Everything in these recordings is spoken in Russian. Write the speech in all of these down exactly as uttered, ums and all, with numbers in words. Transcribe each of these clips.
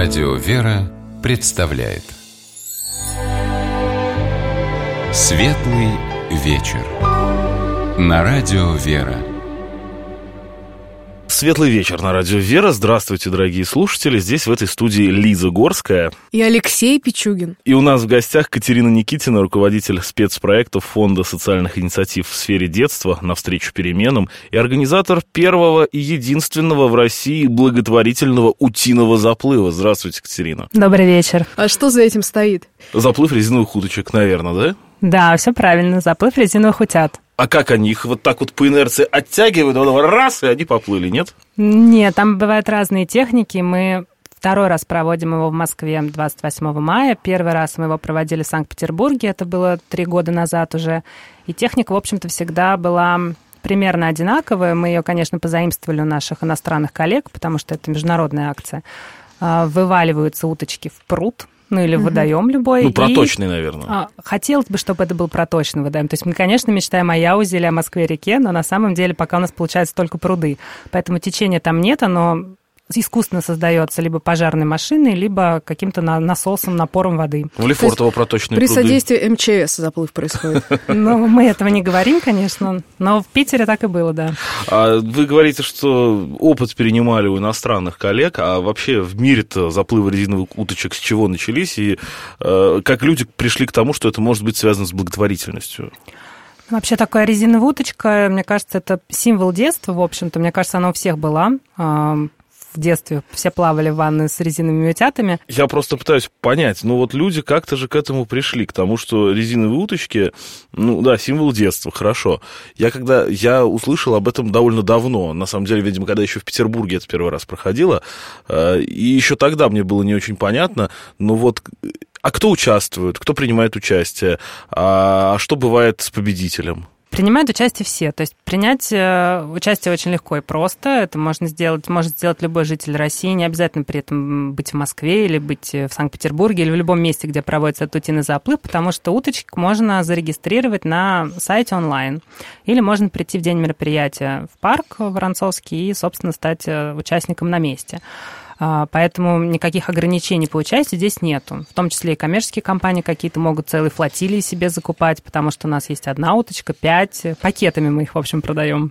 Радио «Вера» представляет Светлый вечер на Радио «Вера». Светлый вечер на Радио «Вера». Здравствуйте, дорогие слушатели. Здесь в этой студии Лиза Горская. И Алексей Пичугин. И у нас в гостях Катерина Никитина, руководитель спецпроектов Фонда социальных инициатив в сфере детства «Навстречу переменам» и организатор первого и единственного в России благотворительного утиного заплыва. Здравствуйте, Катерина. Добрый вечер. А что за этим стоит? Заплыв резиновых уточек, наверное, да? Да, все правильно. Заплыв резиновых утят. А как они их вот так вот по инерции оттягивают, раз, и они поплыли, нет? Нет, там бывают разные техники. Мы второй раз проводим его в Москве двадцать восьмого мая. Первый раз мы его проводили в Санкт-Петербурге, это было три года назад уже. И техника, в общем-то, всегда была примерно одинаковая. Мы ее, конечно, позаимствовали у наших иностранных коллег, потому что это международная акция. Вываливаются уточки в пруд, ну или в водоем любой. Ну, проточный, и, наверное. Хотелось бы, чтобы это был проточный водоем. То есть мы, конечно, мечтаем о Яузе или о Москве-реке, но на самом деле пока у нас получается только пруды. Поэтому течения там нет, оно искусственно создается либо пожарной машиной, либо каким-то насосом, напором воды. В Лефортово проточные при пруды. При содействии эм че эс заплыв происходит. Ну, мы этого не говорим, конечно, но в Питере так и было, да. А вы говорите, что опыт перенимали у иностранных коллег, а вообще в мире-то заплывы резиновых уточек с чего начались, и э, как люди пришли к тому, что это может быть связано с благотворительностью? Вообще такая резиновая уточка, мне кажется, это символ детства, в общем-то. Мне кажется, она у всех была. В детстве все плавали в ванной с резиновыми утятами. Я просто пытаюсь понять, ну вот люди как-то же к этому пришли, к тому, что резиновые уточки, ну да, символ детства, хорошо. Я когда, я услышал об этом довольно давно, на самом деле, видимо, когда еще в Петербурге это первый раз проходило, и еще тогда мне было не очень понятно, но вот... А кто участвует, кто принимает участие, а что бывает с победителем? Принимают участие все. То есть принять участие очень легко и просто. Это можно сделать, может сделать любой житель России. Не обязательно при этом быть в Москве или быть в Санкт-Петербурге или в любом месте, где проводится этот утиный заплыв, потому что уточек можно зарегистрировать на сайте онлайн. Или можно прийти в день мероприятия в парк Воронцовский и, собственно, стать участником на месте. Поэтому никаких ограничений по участию здесь нету. В том числе и коммерческие компании какие-то могут целые флотилии себе закупать, потому что у нас есть одна уточка, пять. Пакетами мы их, в общем, продаем.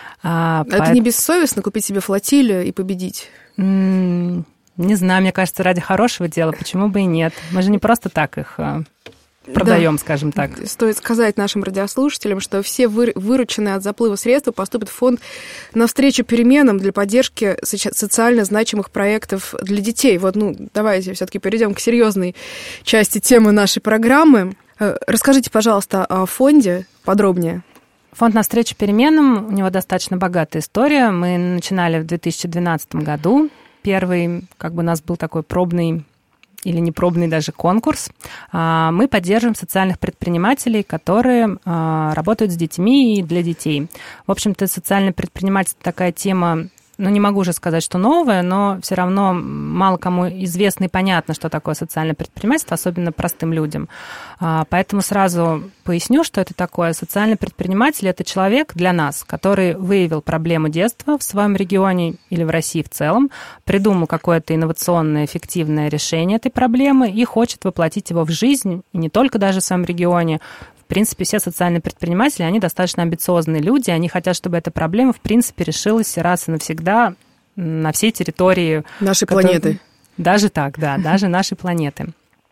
А это Поэт... не бессовестно купить себе флотилию и победить? Не знаю, мне кажется, ради хорошего дела, почему бы и нет. Мы же не просто так их... продаем, да, скажем так. Стоит сказать нашим радиослушателям, что все вы, вырученные от заплыва средства поступят в фонд «Навстречу переменам» для поддержки социально значимых проектов для детей. Вот, ну, давайте все-таки перейдем к серьезной части темы нашей программы. Расскажите, пожалуйста, о фонде подробнее. Фонд «Навстречу переменам», у него достаточно богатая история. Мы начинали в две тысячи двенадцатом году. Первый, как бы у нас был такой пробный или непробный даже конкурс. Мы поддерживаем социальных предпринимателей, которые работают с детьми и для детей. В общем-то, социальное предпринимательство такая тема, ну, не могу уже сказать, что новая, но все равно мало кому известно и понятно, что такое социальное предпринимательство, особенно простым людям. Поэтому сразу поясню, что это такое. Социальный предприниматель – это человек для нас, который выявил проблему детства в своем регионе или в России в целом, придумал какое-то инновационное, эффективное решение этой проблемы и хочет воплотить его в жизнь, и не только даже в своем регионе. В принципе, все социальные предприниматели, они достаточно амбициозные люди, они хотят, чтобы эта проблема, в принципе, решилась раз и навсегда на всей территории... Нашей которые... планеты. Даже так, да, даже нашей планеты.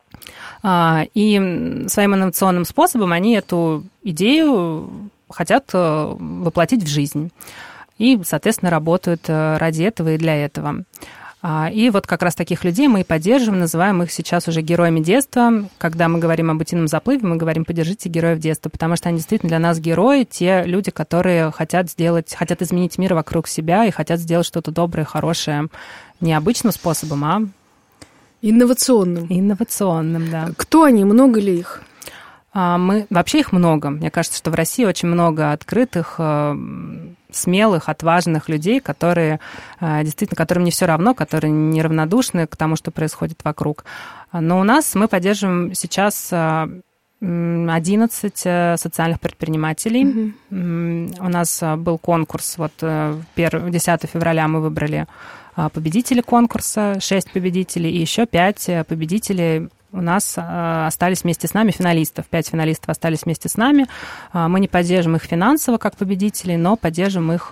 И своим инновационным способом они эту идею хотят воплотить в жизнь. И, соответственно, работают ради этого и для этого. И вот как раз таких людей мы и поддерживаем, называем их сейчас уже героями детства. Когда мы говорим об утином заплыве, мы говорим «поддержите героев детства», потому что они действительно для нас герои, те люди, которые хотят сделать, хотят изменить мир вокруг себя и хотят сделать что-то доброе, хорошее необычным способом, а инновационным. Инновационным, да. Кто они, много ли их? Мы, вообще их много. Мне кажется, что в России очень много открытых, смелых, отважных людей, которые действительно, которым не все равно, которые неравнодушны к тому, что происходит вокруг. Но у нас мы поддерживаем сейчас одиннадцать социальных предпринимателей. Mm-hmm. У нас был конкурс, вот десятого февраля мы выбрали победителей конкурса, шесть победителей, и еще пять победителей у нас остались вместе с нами, финалистов. Пять финалистов остались вместе с нами. Мы не поддерживаем их финансово как победителей, но поддерживаем их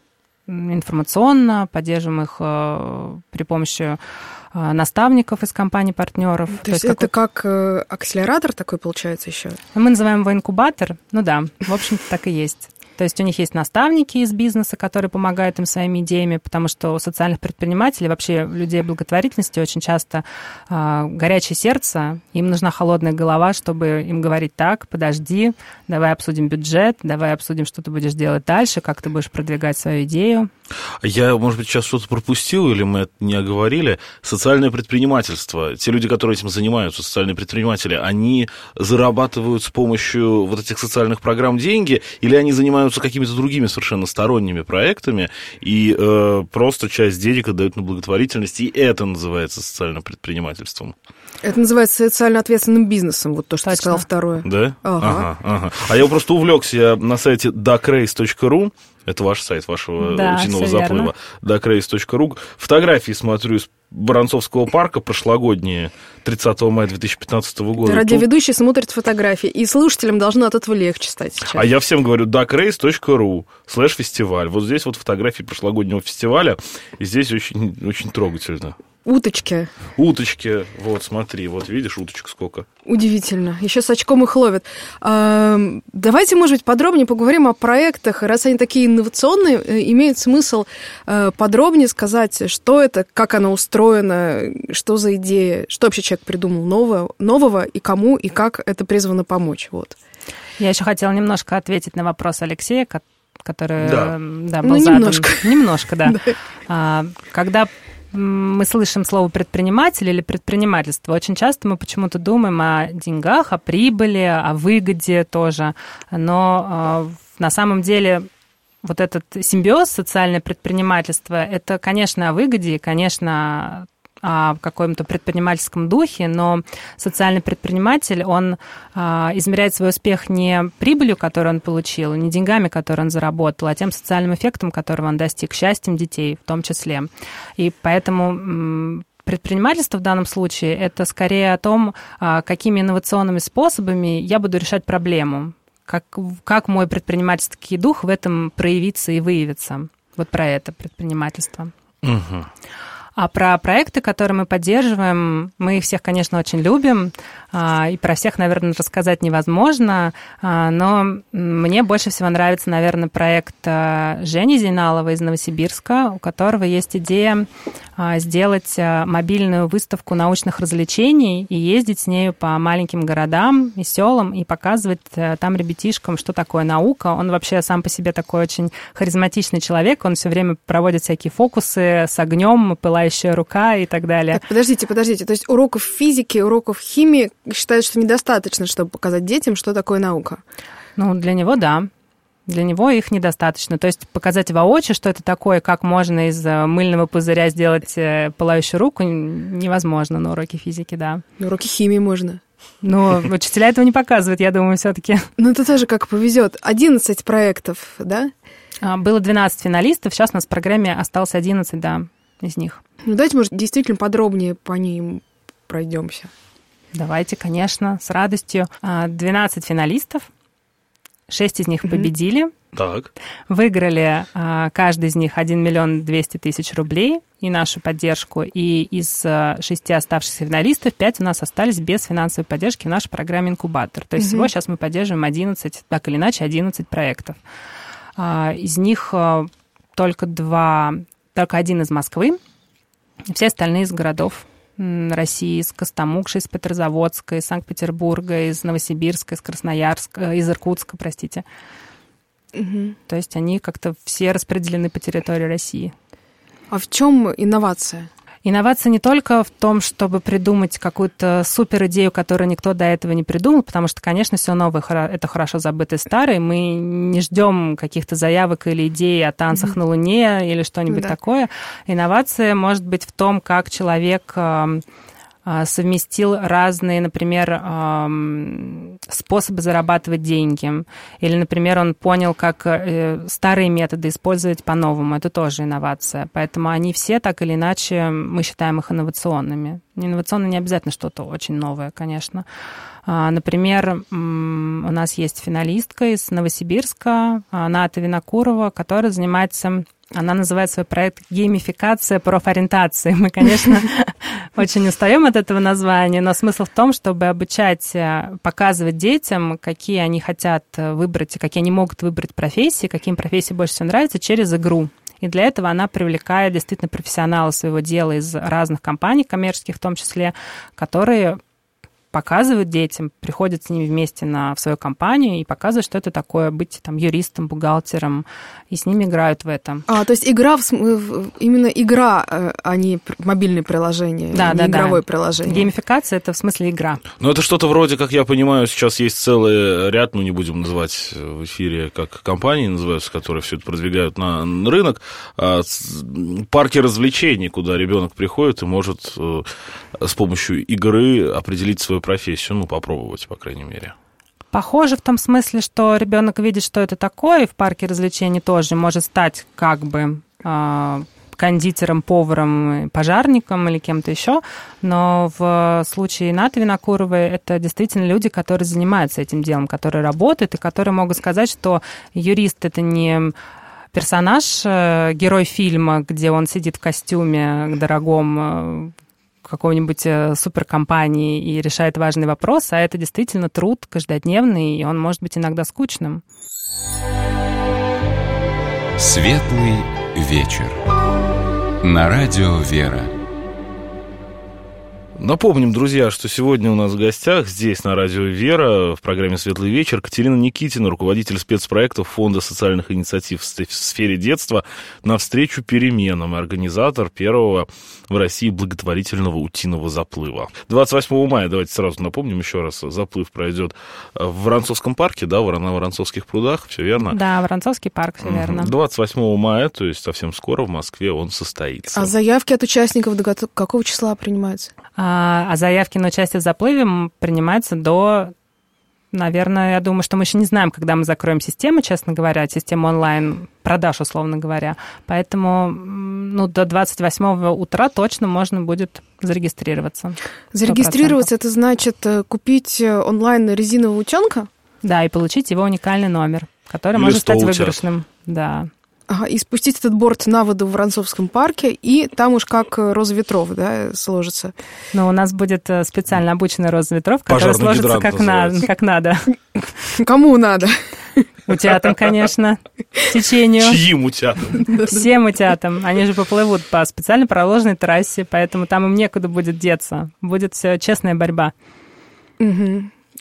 информационно, поддерживаем их при помощи наставников из компаний-партнеров. То, То есть, есть это как акселератор такой получается еще? Мы называем его инкубатор. Ну да, в общем-то, так и есть. То есть у них есть наставники из бизнеса, которые помогают им своими идеями, потому что у социальных предпринимателей, вообще людей благотворительности очень часто э, горячее сердце, им нужна холодная голова, чтобы им говорить: так, подожди, давай обсудим бюджет, давай обсудим, что ты будешь делать дальше, как ты будешь продвигать свою идею. Я, может быть, сейчас что-то пропустил, или мы это не оговорили. Социальное предпринимательство, те люди, которые этим занимаются, социальные предприниматели, они зарабатывают с помощью вот этих социальных программ деньги, или они занимаются какими-то другими совершенно сторонними проектами, и э, просто часть денег отдают на благотворительность, и это называется социальным предпринимательством? Это называется социально ответственным бизнесом, вот то, что Точно. Ты сказал второе. Да? Ага. Ага, ага. А я просто увлекся на сайте дак рейс точка ру. Это ваш сайт, вашего да, утиного заплыва. дак рейс точка ру. Фотографии смотрю из Воронцовского парка прошлогодние, тридцатого мая две тысячи пятнадцатого года. Радиоведущий смотрит фотографии, и слушателям должно от этого легче стать сейчас. А я всем говорю дак рейс точка ру слэш фестиваль. Вот здесь вот фотографии прошлогоднего фестиваля, и здесь очень, очень трогательно. Уточки. Уточки. Вот, смотри, вот видишь, уточек сколько. Удивительно. Еще с очком их ловят. А, давайте, может быть, подробнее поговорим о проектах. Раз они такие инновационные, имеет смысл подробнее сказать, что это, как оно устроено, что за идея, что вообще человек придумал нового, нового и кому, и как это призвано помочь. Вот. Я еще хотела немножко ответить на вопрос Алексея, который да. Да, был ну, задан. Немножко. Немножко, да. А, когда мы слышим слово «предприниматель» или «предпринимательство», очень часто мы почему-то думаем о деньгах, о прибыли, о выгоде тоже. Но э, на самом деле вот этот симбиоз социальное предпринимательство – это, конечно, о выгоде, конечно, о каком-то предпринимательском духе, но социальный предприниматель, он а, измеряет свой успех не прибылью, которую он получил, не деньгами, которые он заработал, а тем социальным эффектом, которого он достиг, счастьем детей в том числе. И поэтому м- предпринимательство в данном случае – это скорее о том, а, какими инновационными способами я буду решать проблему, как, как мой предпринимательский дух в этом проявится и выявится. Вот про это предпринимательство. Угу. А про проекты, которые мы поддерживаем, мы их всех, конечно, очень любим, и про всех, наверное, рассказать невозможно, но мне больше всего нравится, наверное, проект Жени Зейналова из Новосибирска, у которого есть идея сделать мобильную выставку научных развлечений и ездить с нею по маленьким городам и селам и показывать там ребятишкам, что такое наука. Он вообще сам по себе такой очень харизматичный человек, он все время проводит всякие фокусы с огнем, пылающая рука и так далее. Так, подождите, подождите, то есть уроков физики, уроков химии считают, что недостаточно, чтобы показать детям, что такое наука? Ну, для него да. Для него их недостаточно. То есть показать воочию, что это такое, как можно из мыльного пузыря сделать пылающую руку, невозможно на уроке физики, да. На уроке химии можно. Но учителя этого не показывают, я думаю, все-таки. Ну, это тоже как повезет. одиннадцать проектов, да? Было двенадцать финалистов, сейчас у нас в программе осталось одиннадцать, да, из них. Ну, давайте, может, действительно подробнее по ним пройдемся. Давайте, конечно, с радостью. двенадцать финалистов. Шесть из них mm-hmm. победили. Так. Выиграли а, каждый из них один миллион двести тысяч рублей и нашу поддержку. И из а, шести оставшихся финалистов пять у нас остались без финансовой поддержки в нашей программе «Инкубатор». То есть mm-hmm. всего сейчас мы поддерживаем одиннадцать, так или иначе, одиннадцать проектов. А, из них а, только два, только один из Москвы, все остальные из городов России, из Костомукши, из Петрозаводска, из Санкт-Петербурга, из Новосибирска, из Красноярска, из Иркутска, простите. Угу. То есть они как-то все распределены по территории России. А в чем инновация? Инновация не только в том, чтобы придумать какую-то супер идею, которую никто до этого не придумал, потому что, конечно, все новое – это хорошо забытое старое. Мы не ждем каких-то заявок или идей о танцах mm-hmm. на Луне или что-нибудь да. такое. Инновация может быть в том, как человек совместил разные, например, способы зарабатывать деньги. Или, например, он понял, как старые методы использовать по-новому. Это тоже инновация. Поэтому они все, так или иначе, мы считаем их инновационными. Инновационно не обязательно что-то очень новое, конечно. Например, у нас есть финалистка из Новосибирска, Ната Винокурова, которая занимается... Она называет свой проект «Геймификация профориентации». Мы, конечно, очень устаем от этого названия, но смысл в том, чтобы обучать, показывать детям, какие они хотят выбрать, какие они могут выбрать профессии, какие им профессии больше всего нравятся, через игру. И для этого она привлекает действительно профессионалов своего дела из разных компаний, коммерческих в том числе, которые... показывают детям, приходят с ними вместе на, в свою компанию и показывают, что это такое быть там юристом, бухгалтером, и с ними играют в этом. А, то есть игра, в, именно игра, а не мобильное приложение, да, не да, игровое да. приложение. Геймификация — это в смысле игра. Ну, это что-то вроде, как я понимаю, сейчас есть целый ряд, ну, не будем называть в эфире, как компании называются, которые все это продвигают на рынок, парки развлечений, куда ребенок приходит и может с помощью игры определить свою профессию, ну, попробовать, по крайней мере. Похоже в том смысле, что ребенок видит, что это такое, и в парке развлечений тоже может стать как бы э, кондитером, поваром, пожарником или кем-то еще, но в случае Наты Винокуровой это действительно люди, которые занимаются этим делом, которые работают и которые могут сказать, что юрист — это не... персонаж, герой фильма, где он сидит в костюме дорогом какой-нибудь суперкомпании и решает важный вопрос, а это действительно труд каждодневный, и он может быть иногда скучным. Светлый вечер. На радио «Вера». Напомним, друзья, что сегодня у нас в гостях здесь, на радио «Вера», в программе «Светлый вечер», Катерина Никитина, руководитель спецпроектов Фонда социальных инициатив в сфере детства «Навстречу переменам» и организатор первого в России благотворительного утиного заплыва. двадцать восьмого мая, давайте сразу напомним еще раз, заплыв пройдет в Воронцовском парке, да, на Воронцовских прудах, все верно? Да, Воронцовский парк, все верно. двадцать восьмого мая, то есть совсем скоро в Москве он состоится. А заявки от участников до какого числа принимаются? А заявки на участие в заплыве принимаются до, наверное, я думаю, что мы еще не знаем, когда мы закроем систему, честно говоря, систему онлайн-продаж, условно говоря. Поэтому ну, до двадцать восьмого утра точно можно будет зарегистрироваться. Зарегистрироваться — это значит купить онлайн резинового утенка? Да, и получить его уникальный номер, который Или может стать выигрышным. Да. Ага, и спустить этот борт на воду в Воронцовском парке, и там уж как роза ветров, да, сложится. Ну, у нас будет специально обученная роза ветров, которая Пожарный сложится как, на, как надо. Кому надо? Утятам, конечно, течению. Чьим утятам? Всем утятам. Они же поплывут по специально проложенной трассе, поэтому там им некуда будет деться. Будет все честная борьба. Угу.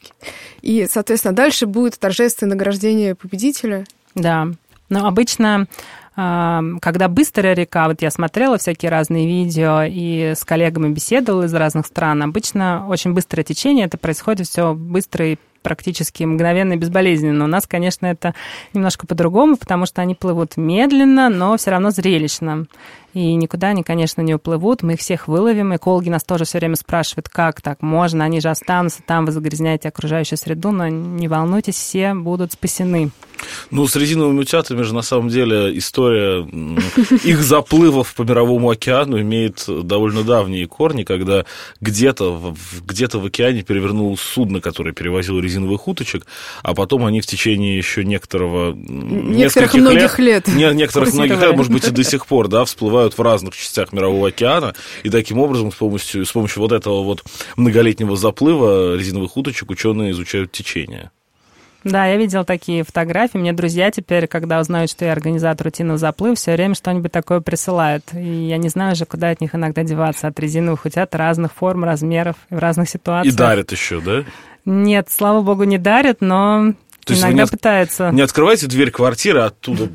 И, соответственно, дальше будет торжественное награждение победителя. Да. Но обычно, когда быстрая река, вот я смотрела всякие разные видео и с коллегами беседовала из разных стран, обычно очень быстрое течение, это происходит все быстро и практически мгновенно и безболезненно. У нас, конечно, это немножко по-другому, потому что они плывут медленно, но все равно зрелищно. И никуда они, конечно, не уплывут. Мы их всех выловим. Экологи нас тоже все время спрашивают, как так можно, они же останутся там, вы загрязняете окружающую среду, но не волнуйтесь, все будут спасены. Ну, с резиновыми утятами же, на самом деле, история их заплывов по Мировому океану имеет довольно давние корни, когда где-то, где-то в океане перевернулось судно, которое перевозило резиновых уточек, а потом они в течение еще некоторого... Некоторых многих лет. лет некоторых многих лет, может быть, и до сих пор, да, всплывают в разных частях Мирового океана, и таким образом, с помощью, с помощью вот этого вот многолетнего заплыва резиновых уточек ученые изучают течение. Да, я видела такие фотографии. Мне друзья теперь, когда узнают, что я организатор утиного заплыва, все время что-нибудь такое присылают. И я не знаю уже, куда от них иногда деваться. От резиновых утят разных форм, размеров, в разных ситуациях. И дарят еще, да? Нет, слава богу, не дарят, но То иногда не пытаются. Не открывайте дверь квартиры, а оттуда...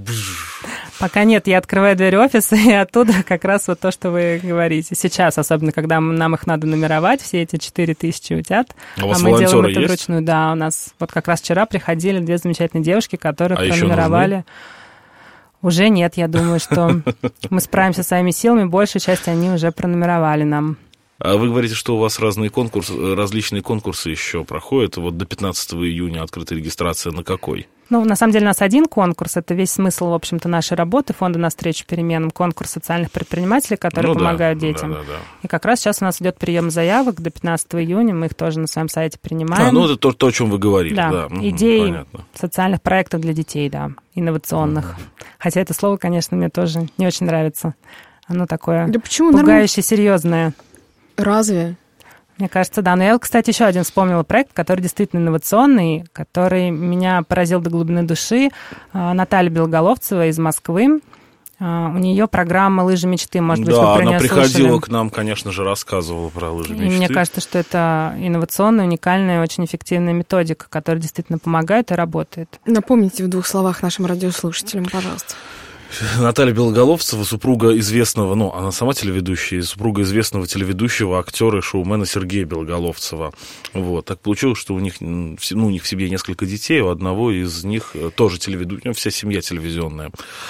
Пока нет, я открываю дверь офиса, и оттуда как раз вот то, что вы говорите. Сейчас, особенно, когда нам их надо нумеровать, все эти четыре тысячи утят. А, у вас а мы делаем это есть? вручную. Да, у нас вот как раз вчера приходили две замечательные девушки, которые а пронумеровали. Уже нет, я думаю, что мы справимся своими силами. Большую часть они уже пронумеровали нам. А вы говорите, что у вас разные конкурсы, различные конкурсы еще проходят. Вот до пятнадцатого июня открыта регистрация на какой? Ну, на самом деле, у нас один конкурс. Это весь смысл, в общем-то, нашей работы, фонда «Навстречу переменам», конкурс социальных предпринимателей, которые ну, помогают да, детям. Да, да, да. И как раз сейчас у нас идет прием заявок до пятнадцатого июня. Мы их тоже на своем сайте принимаем. А, ну, это то, то о чем вы говорили. Да, да. идеи Понятно. Социальных проектов для детей, да, инновационных. Угу. Хотя это слово, конечно, мне тоже не очень нравится. Оно такое да почему? Пугающе серьезное. Разве? Мне кажется, да. Но я, кстати, еще один вспомнила проект, который действительно инновационный, который меня поразил до глубины души. Наталья Белоголовцева из Москвы. У нее программа «Лыжи мечты». Может быть, да, вы про нее она приходила слышали. К нам, конечно же, рассказывала про «Лыжи мечты». И мне кажется, что это инновационная, уникальная, очень эффективная методика, которая действительно помогает и работает. Напомните в двух словах нашим радиослушателям, пожалуйста. Наталья Белоголовцева, супруга известного, ну, она сама телеведущая, супруга известного телеведущего, актера и шоумена Сергея Белоголовцева. Вот. Так получилось, что у них, ну, у них в семье несколько детей, у одного из них тоже телеведущий, вся семья телевизионная,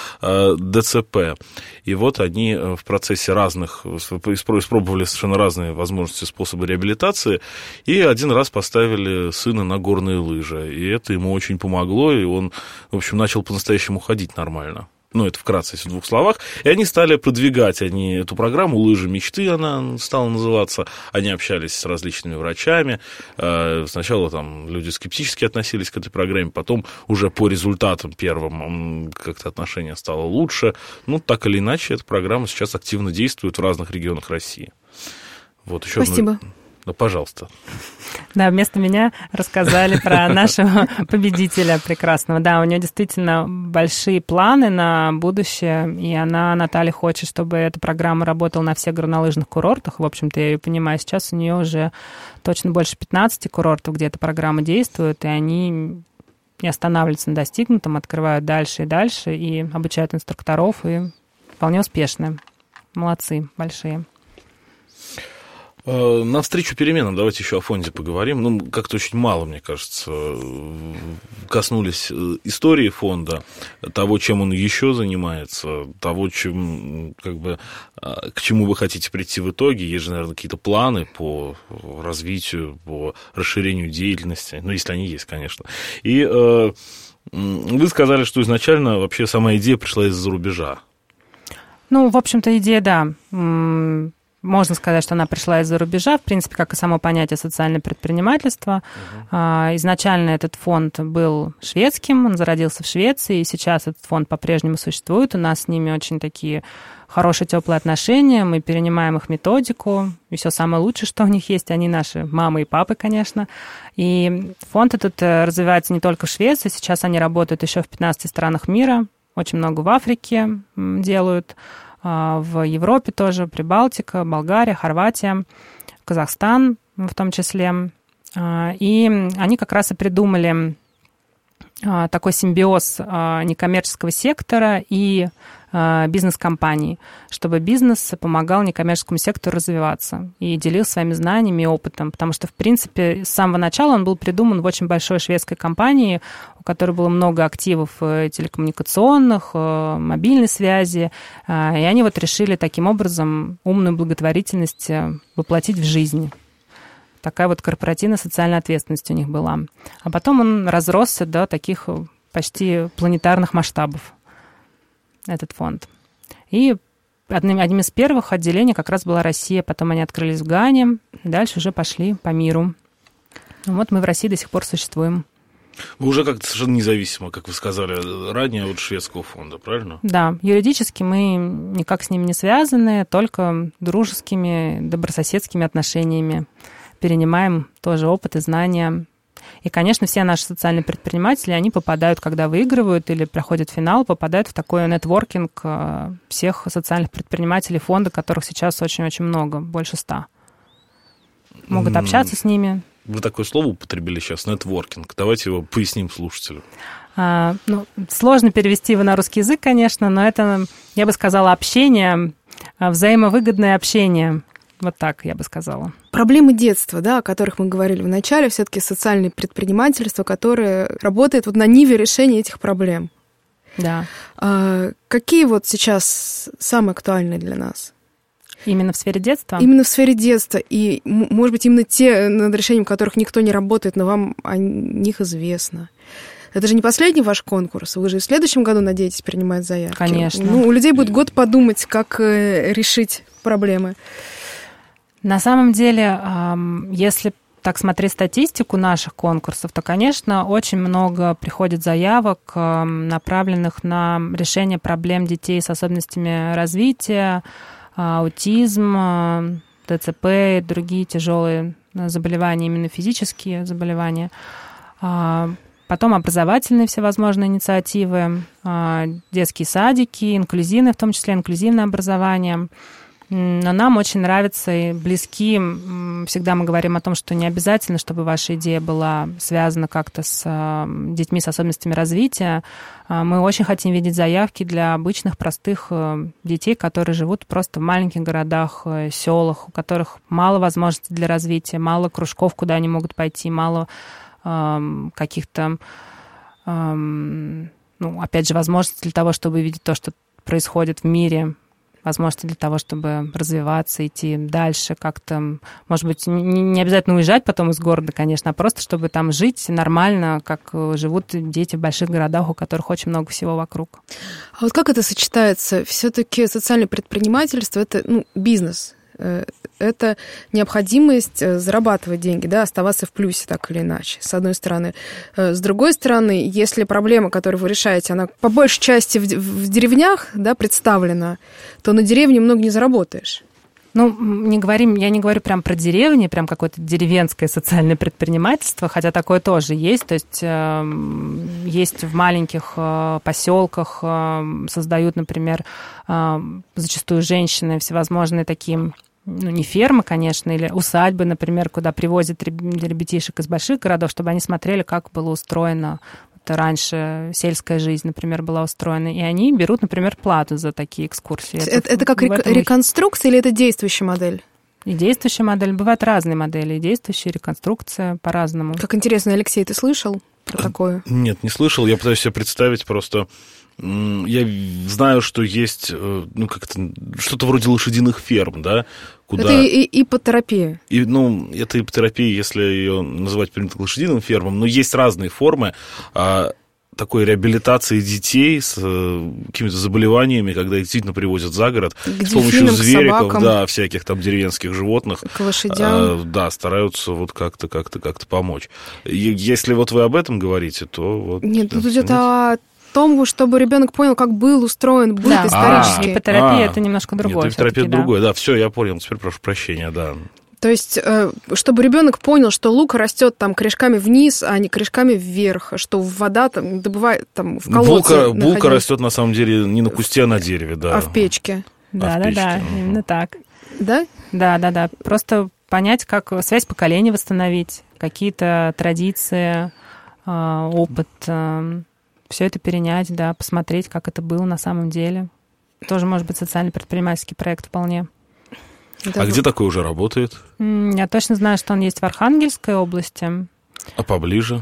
ДЦП. И вот они в процессе разных, испробовали совершенно разные возможности, способы реабилитации, и один раз поставили сына на горные лыжи. И это ему очень помогло, и он, в общем, начал по-настоящему ходить нормально. Ну, это вкратце, если в двух словах. И они стали продвигать они эту программу «Лыжи мечты», она стала называться. Они общались с различными врачами. Сначала там люди скептически относились к этой программе, потом уже по результатам первым как-то отношение стало лучше. Ну, так или иначе, эта программа сейчас активно действует в разных регионах России. Вот еще Спасибо. Одно... Да, пожалуйста. Да, вместо меня рассказали про нашего победителя прекрасного. Да, у нее действительно большие планы на будущее, и она, Наталья, хочет, чтобы эта программа работала на всех горнолыжных курортах. В общем-то, я ее понимаю, сейчас у нее уже точно больше пятнадцати курортов, где эта программа действует, и они не останавливаются на достигнутом, открывают дальше и дальше, и обучают инструкторов, и вполне успешны. Молодцы, большие. Навстречу переменам, давайте еще о фонде поговорим. Ну, как-то очень мало, мне кажется, коснулись истории фонда, того, чем он еще занимается, того, чем, как бы, к чему вы хотите прийти в итоге. Есть же, наверное, какие-то планы по развитию, по расширению деятельности, ну, если они есть, конечно. И э, вы сказали, что изначально вообще сама идея пришла из-за рубежа. Ну, в общем-то, идея, да. Можно сказать, что она пришла из-за рубежа, в принципе, как и само понятие социальное предпринимательство. Uh-huh. Изначально этот фонд был шведским, он зародился в Швеции, и сейчас этот фонд по-прежнему существует. У нас с ними очень такие хорошие, теплые отношения, мы перенимаем их методику, и все самое лучшее, что у них есть, они наши мамы и папы, конечно. И фонд этот развивается не только в Швеции, сейчас они работают еще в пятнадцати странах мира, очень много в Африке делают, в Европе тоже, Прибалтика, Болгария, Хорватия, Казахстан в том числе. И они как раз и придумали такой симбиоз некоммерческого сектора и бизнес-компаний, чтобы бизнес помогал некоммерческому сектору развиваться и делился своими знаниями и опытом, потому что, в принципе, с самого начала он был придуман в очень большой шведской компании, у которой было много активов телекоммуникационных, мобильной связи, и они вот решили таким образом умную благотворительность воплотить в жизнь. Такая вот корпоративная социальная ответственность у них была. А потом он разросся до таких почти планетарных масштабов, этот фонд. И одним, одним из первых отделений как раз была Россия, потом они открылись в Гане, и дальше уже пошли по миру. Вот мы в России до сих пор существуем. Вы уже как-то совершенно независимо, как вы сказали ранее, от шведского фонда, правильно? Да, юридически мы никак с ними не связаны, только дружескими, добрососедскими отношениями. Перенимаем тоже опыт и знания. И, конечно, все наши социальные предприниматели, они попадают, когда выигрывают или проходят финал, попадают в такой нетворкинг всех социальных предпринимателей фонда, которых сейчас очень-очень много, больше ста. Могут общаться с ними. Вы такое слово употребили сейчас, нетворкинг. Давайте его поясним слушателю. А, ну, сложно перевести его на русский язык, конечно, но это, я бы сказала, общение, взаимовыгодное общение. Вот так я бы сказала. Проблемы детства, да, о которых мы говорили в начале, все-таки социальное предпринимательство, которое работает вот на ниве решения этих проблем. Да. А какие вот сейчас самые актуальные для нас? Именно в сфере детства? Именно в сфере детства. И, может быть, именно те, над решением которых никто не работает, но вам о них известно. Это же не последний ваш конкурс. Вы же в следующем году надеетесь принимать заявки. Конечно. Ну, у людей будет год подумать, как решить проблемы. На самом деле, если так смотреть статистику наших конкурсов, то, конечно, очень много приходит заявок, направленных на решение проблем детей с особенностями развития, аутизм, ДЦП и другие тяжелые заболевания, именно физические заболевания. Потом образовательные всевозможные инициативы, детские садики, инклюзивное, в том числе инклюзивное образование. Но нам очень нравится и близки. Всегда мы говорим о том, что не обязательно, чтобы ваша идея была связана как-то с детьми с особенностями развития. Мы очень хотим видеть заявки для обычных, простых детей, которые живут просто в маленьких городах, селах, у которых мало возможностей для развития, мало кружков, куда они могут пойти, мало каких-то, ну, опять же, возможностей для того, чтобы видеть то, что происходит в мире, возможности для того, чтобы развиваться, идти дальше как-то, может быть, не обязательно уезжать потом из города, конечно, а просто чтобы там жить нормально, как живут дети в больших городах, у которых очень много всего вокруг. А вот как это сочетается? Все-таки социальное предпринимательство – это, ну, бизнес. Это необходимость зарабатывать деньги, да, оставаться в плюсе так или иначе, с одной стороны. С другой стороны, если проблема, которую вы решаете, она по большей части в, в деревнях, да, представлена, то на деревне много не заработаешь. Ну, не говорим, я не говорю прям про деревни, прям какое-то деревенское социальное предпринимательство, хотя такое тоже есть. То есть э, есть в маленьких э, поселках, э, создают, например, э, зачастую женщины всевозможные такие, ну, не фермы, конечно, или усадьбы, например, куда привозят ребятишек из больших городов, чтобы они смотрели, как было устроено раньше сельская жизнь, например, была устроена, и они берут, например, плату за такие экскурсии. Это, это, это как рек- реконструкция или это действующая модель? И действующая модель. Бывают разные модели, и действующая, и реконструкция по-разному. Как интересно, Алексей, ты слышал про такое? Нет, не слышал. Я пытаюсь себе представить просто... Я знаю, что есть, ну, как-то что-то вроде лошадиных ферм, да, куда... Это и, и, ипотерапия. И, ну, это ипотерапия, если ее называть принято лошадиным фермам, но есть разные формы а, такой реабилитации детей с а, какими-то заболеваниями, когда их действительно привозят за город к с помощью дельфинам, звериков, да, всяких там деревенских животных. К лошадям. А, да, стараются вот как-то, как-то, как-то помочь. И если вот вы об этом говорите, то вот... Нет, тут идет о том, чтобы ребенок понял, как был устроен быт, да, исторически. А, ипотерапия а, это немножко другое. Нет, ипотерапия это другое, да. да, все, я понял, теперь прошу прощения, да. То есть, чтобы ребенок понял, что лук растет там корешками вниз, а не корешками вверх, что вода там добывает там в колодце. Булка, булка растет на самом деле не на кусте, а на дереве, да. А в печке. Да, а да, да, угу. Именно так. Да? Да, да, да. Просто понять, как связь поколений восстановить, какие-то традиции, опыт. Все это перенять, да, посмотреть, как это было на самом деле. Тоже может быть социальный предпринимательский проект вполне. А да. Где такой уже работает? Я точно знаю, что он есть в Архангельской области. А поближе?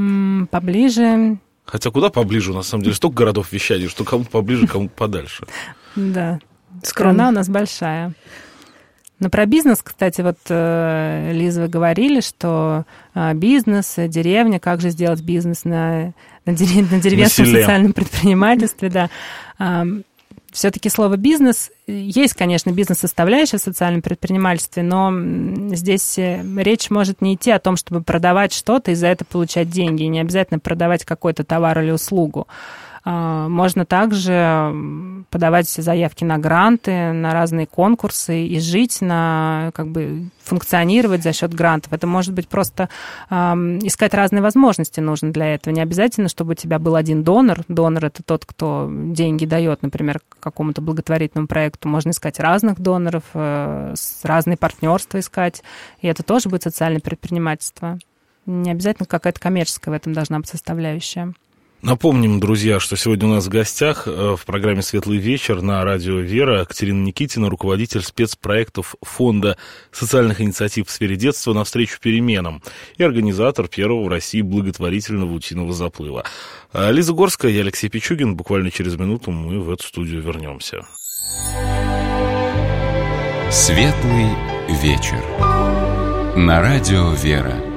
Поближе. Хотя куда поближе, на самом деле? Столько городов вещания, что кому поближе, кому подальше. Да. Страна у нас большая. Но про бизнес, кстати, вот, Лиза, вы говорили, что бизнес, деревня, как же сделать бизнес на, на, дерев... на деревенском социальном предпринимательстве, да. Все-таки слово «бизнес», есть, конечно, бизнес-составляющая в социальном предпринимательстве, но здесь речь может не идти о том, чтобы продавать что-то и за это получать деньги, и не обязательно продавать какой-то товар или услугу. Можно также подавать заявки на гранты, на разные конкурсы и жить, на, как бы, функционировать за счет грантов. Это может быть просто э, искать разные возможности нужно для этого. Не обязательно, чтобы у тебя был один донор. Донор – это тот, кто деньги дает, например, какому-то благотворительному проекту. Можно искать разных доноров, э, разные партнерства искать. И это тоже будет социальное предпринимательство. Не обязательно какая-то коммерческая в этом должна быть составляющая. Напомним, друзья, что сегодня у нас в гостях в программе «Светлый вечер» на радио «Вера» Катерина Никитина, руководитель спецпроектов Фонда социальных инициатив в сфере детства «Навстречу переменам» и организатор первого в России благотворительного утиного заплыва. Лиза Горская и Алексей Пичугин. Буквально через минуту мы в эту студию вернемся. Светлый вечер. На радио «Вера».